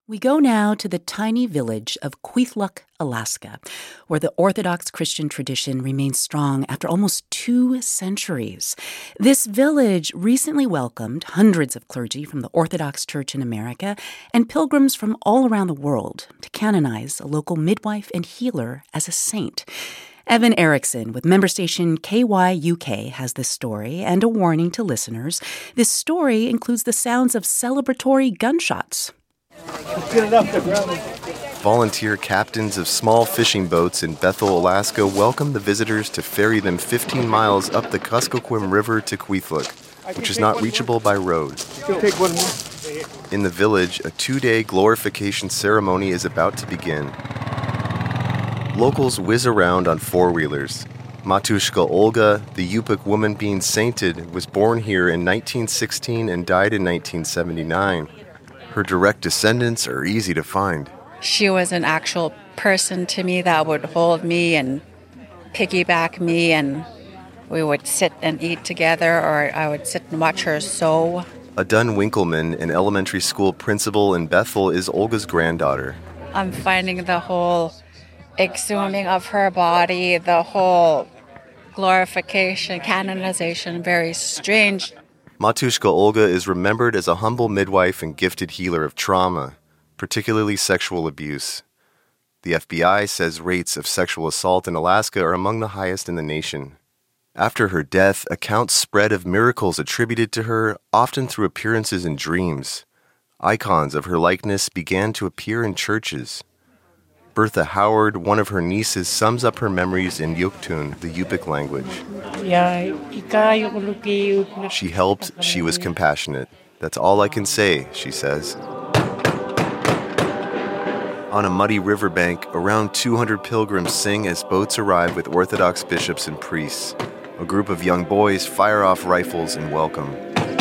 We go now to the tiny village of Kwethluk, Alaska, where the Orthodox Christian tradition remains strong after almost 2 centuries. This village recently welcomed hundreds of clergy from the Orthodox Church in America and pilgrims from all around the world to canonize a local midwife and healer as a saint. Evan Erickson with member station KYUK has this story and a warning to listeners. This story includes the sounds of celebratory gunshots. Volunteer captains of small fishing boats in Bethel, Alaska welcome the visitors to ferry them 15 miles up the Kuskokwim River to Kwethluk, which is not reachable by road. In the village, a 2-day glorification ceremony is about to begin. Locals whiz around on 4-wheelers. Matushka Olga, the Yupik woman being sainted, was born here in 1916 and died in 1979. Her direct descendants are easy to find. She was an actual person to me that would hold me and piggyback me, and we would sit and eat together, or I would sit and watch her sew. Adun Winkleman, an elementary school principal in Bethel, is Olga's granddaughter. I'm finding the whole exhuming of her body, the whole glorification, canonization, very strange. Matushka Olga is remembered as a humble midwife and gifted healer of trauma, particularly sexual abuse. The FBI says rates of sexual assault in Alaska are among the highest in the nation. After her death, accounts spread of miracles attributed to her, often through appearances in dreams. Icons of her likeness began to appear in churches. Bertha Howard, one of her nieces, sums up her memories in Yuktun, the Yupik language. She helped, she was compassionate. That's all I can say, she says. On a muddy riverbank, around 200 pilgrims sing as boats arrive with Orthodox bishops and priests. A group of young boys fire off rifles in welcome.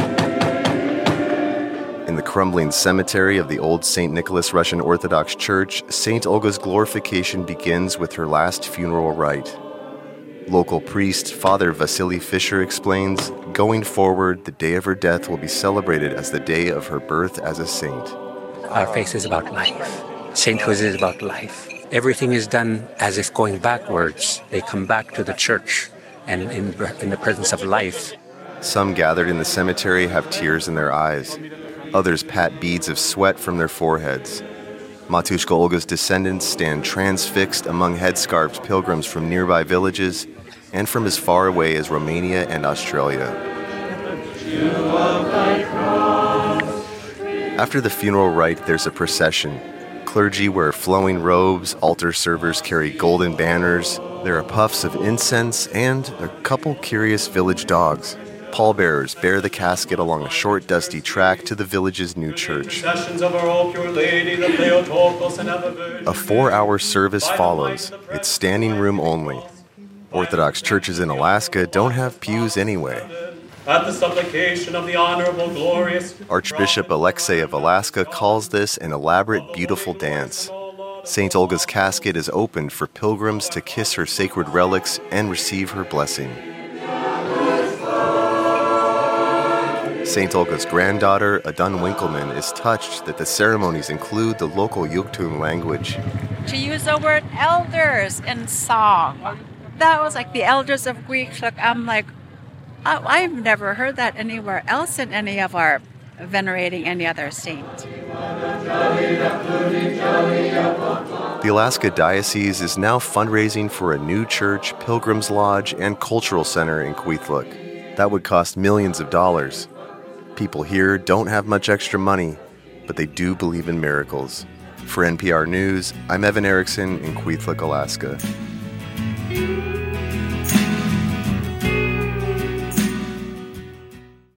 In the crumbling cemetery of the old St. Nicholas Russian Orthodox Church, St. Olga's glorification begins with her last funeral rite. Local priest Father Vasily Fisher explains, going forward, the day of her death will be celebrated as the day of her birth as a saint. Our faith is about life. Sainthood is about life. Everything is done as if going backwards. They come back to the church and in the presence of life. Some gathered in the cemetery have tears in their eyes. Others pat beads of sweat from their foreheads. Matushka Olga's descendants stand transfixed among headscarves pilgrims from nearby villages and from as far away as Romania and Australia. After the funeral rite, there's a procession. Clergy wear flowing robes, altar servers carry golden banners, there are puffs of incense, and a couple curious village dogs. Pallbearers bear the casket along a short, dusty track to the village's new church. A 4-hour service follows. It's standing room only. Orthodox churches in Alaska don't have pews anyway. At the supplication of the honorable, glorious Archbishop Alexei of Alaska calls this an elaborate, beautiful dance. St. Olga's casket is opened for pilgrims to kiss her sacred relics and receive her blessing. St. Olga's granddaughter, Adun Winkleman, is touched that the ceremonies include the local Yuktun language. To use the word elders in song, that was like the elders of Kwethluk. I'm like, I've never heard that anywhere else in any of our venerating any other saint. The Alaska Diocese is now fundraising for a new church, pilgrims lodge, and cultural center in Kwethluk. That would cost millions of dollars. People here don't have much extra money, but they do believe in miracles. For NPR News, I'm Evan Erickson in Kwethluk, Alaska.